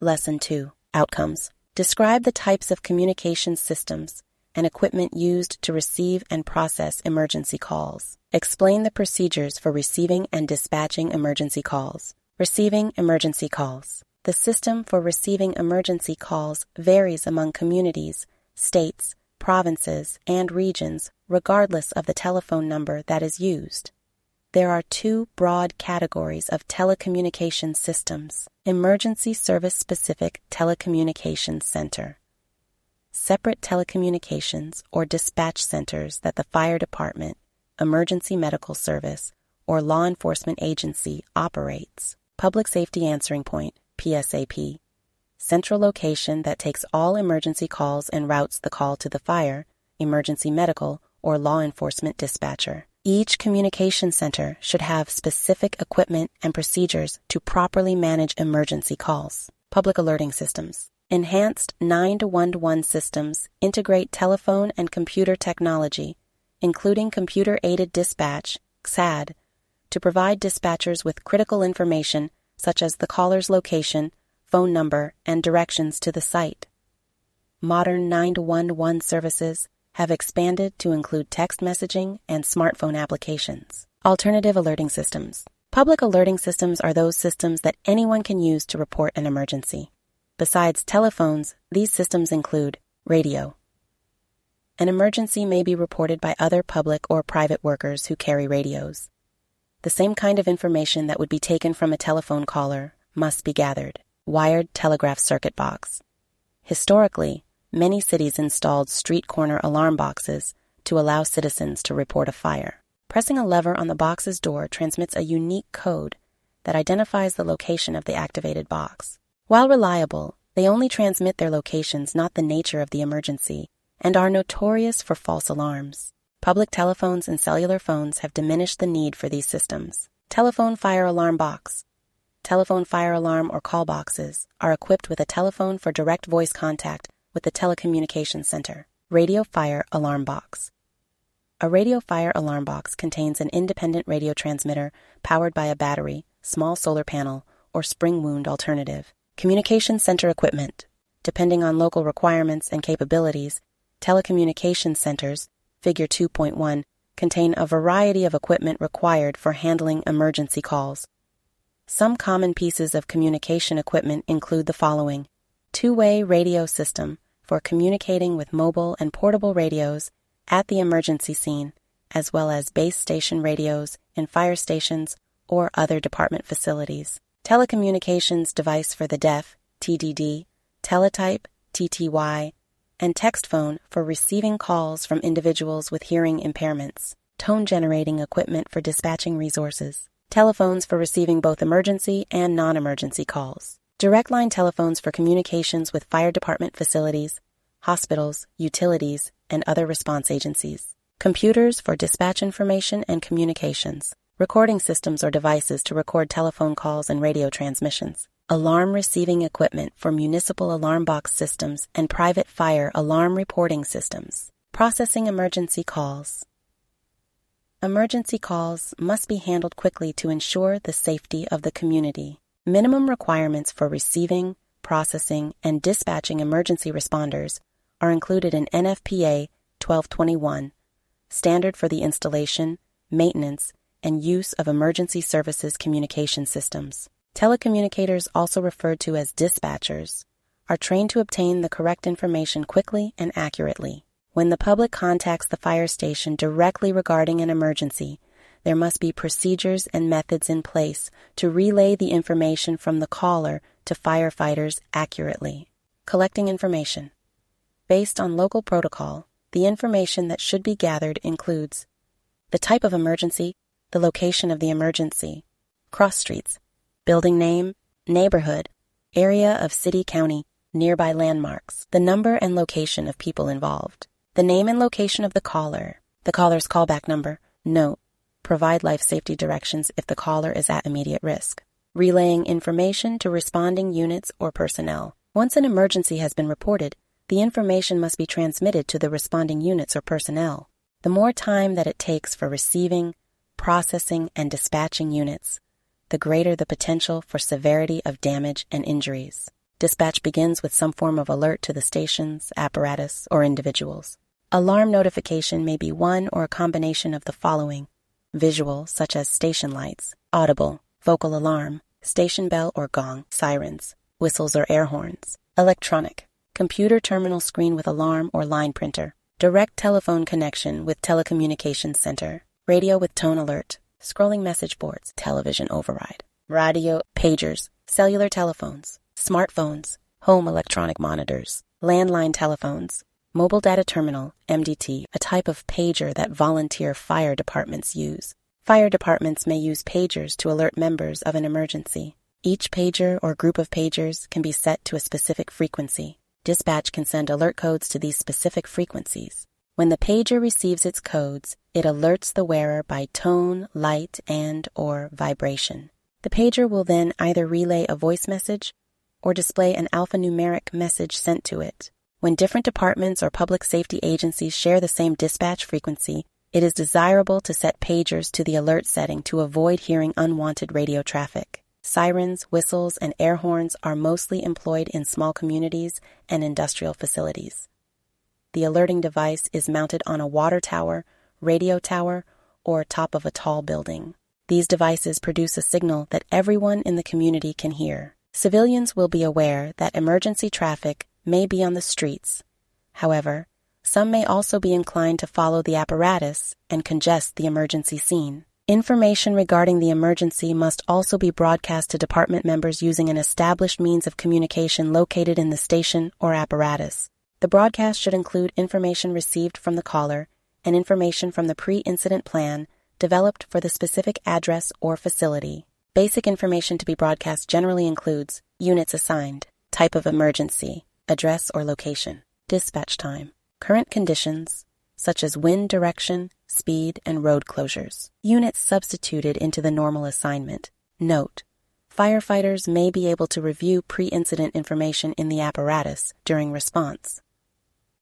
Lesson 2. Outcomes. Describe the types of communication systems and equipment used to receive and process emergency calls. Explain the procedures for receiving and dispatching emergency calls. Receiving emergency calls. The system for receiving emergency calls varies among communities, states, provinces, and regions, regardless of the telephone number that is used. There are two broad categories of telecommunication systems: Emergency Service-Specific Telecommunications Center, separate telecommunications or dispatch centers that the fire department, emergency medical service, or law enforcement agency operates. Public Safety Answering Point, PSAP, central location that takes all emergency calls and routes the call to the fire, emergency medical, or law enforcement dispatcher. Each communication center should have specific equipment and procedures to properly manage emergency calls. Public alerting systems. Enhanced 9-to-1-to-1 systems integrate telephone and computer technology, including computer-aided dispatch, CAD, to provide dispatchers with critical information such as the caller's location, phone number, and directions to the site. Modern 9-to-1-to-1 services have expanded to include text messaging and smartphone applications. Alternative alerting systems. Public alerting systems are those systems that anyone can use to report an emergency. Besides telephones, these systems include radio. An emergency may be reported by other public or private workers who carry radios. The same kind of information that would be taken from a telephone caller must be gathered. Wired telegraph circuit box. Historically, many cities installed street corner alarm boxes to allow citizens to report a fire. Pressing a lever on the box's door transmits a unique code that identifies the location of the activated box. While reliable, they only transmit their locations, not the nature of the emergency, and are notorious for false alarms. Public telephones and cellular phones have diminished the need for these systems. Telephone fire alarm box. Telephone fire alarm or call boxes are equipped with a telephone for direct voice contact with the telecommunications center. Radio fire alarm box. A radio fire alarm box contains an independent radio transmitter powered by a battery, small solar panel, or spring wound alternative. Communication center equipment. Depending on local requirements and capabilities, telecommunications centers, Figure 2.1, contain a variety of equipment required for handling emergency calls. Some common pieces of communication equipment include the following: two-way radio system for communicating with mobile and portable radios at the emergency scene, as well as base station radios in fire stations or other department facilities. Telecommunications device for the deaf, TDD, teletype, TTY, and text phone for receiving calls from individuals with hearing impairments. Tone-generating equipment for dispatching resources. Telephones for receiving both emergency and non-emergency calls. Direct line telephones for communications with fire department facilities, hospitals, utilities, and other response agencies. Computers for dispatch information and communications. Recording systems or devices to record telephone calls and radio transmissions. Alarm receiving equipment for municipal alarm box systems and private fire alarm reporting systems. Processing emergency calls. Emergency calls must be handled quickly to ensure the safety of the community. Minimum requirements for receiving, processing, and dispatching emergency responders are included in NFPA 1221, Standard for the Installation, Maintenance, and Use of Emergency Services Communication Systems. Telecommunicators, also referred to as dispatchers, are trained to obtain the correct information quickly and accurately. When the public contacts the fire station directly regarding an emergency, there must be procedures and methods in place to relay the information from the caller to firefighters accurately. Collecting information. Based on local protocol, the information that should be gathered includes the type of emergency, the location of the emergency, cross streets, building name, neighborhood, area of city, county, nearby landmarks, the number and location of people involved, the name and location of the caller, the caller's callback number, note, provide life safety directions if the caller is at immediate risk, relaying information to responding units or personnel. Once an emergency has been reported, the information must be transmitted to the responding units or personnel. The more time that it takes for receiving, processing, and dispatching units, the greater the potential for severity of damage and injuries. Dispatch begins with some form of alert to the stations, apparatus, or individuals. Alarm notification may be one or a combination of the following: visual, such as station lights; audible, vocal alarm, station bell or gong, sirens, whistles or air horns; electronic, computer terminal screen with alarm or line printer; direct telephone connection with telecommunications center; radio with tone alert; scrolling message boards, television override; radio, pagers, cellular telephones, smartphones, home electronic monitors, landline telephones; mobile data terminal, MDT, a type of pager that volunteer fire departments use. Fire departments may use pagers to alert members of an emergency. Each pager or group of pagers can be set to a specific frequency. Dispatch can send alert codes to these specific frequencies. When the pager receives its codes, it alerts the wearer by tone, light, and/or vibration. The pager will then either relay a voice message or display an alphanumeric message sent to it. When different departments or public safety agencies share the same dispatch frequency, it is desirable to set pagers to the alert setting to avoid hearing unwanted radio traffic. Sirens, whistles, and air horns are mostly employed in small communities and industrial facilities. The alerting device is mounted on a water tower, radio tower, or top of a tall building. These devices produce a signal that everyone in the community can hear. Civilians will be aware that emergency traffic may be on the streets. However, some may also be inclined to follow the apparatus and congest the emergency scene. Information regarding the emergency must also be broadcast to department members using an established means of communication located in the station or apparatus. The broadcast should include information received from the caller and information from the pre-incident plan developed for the specific address or facility. Basic information to be broadcast generally includes units assigned, type of emergency, address or location, dispatch time, current conditions, such as wind direction, speed, and road closures, units substituted into the normal assignment. Note: firefighters may be able to review pre-incident information in the apparatus during response.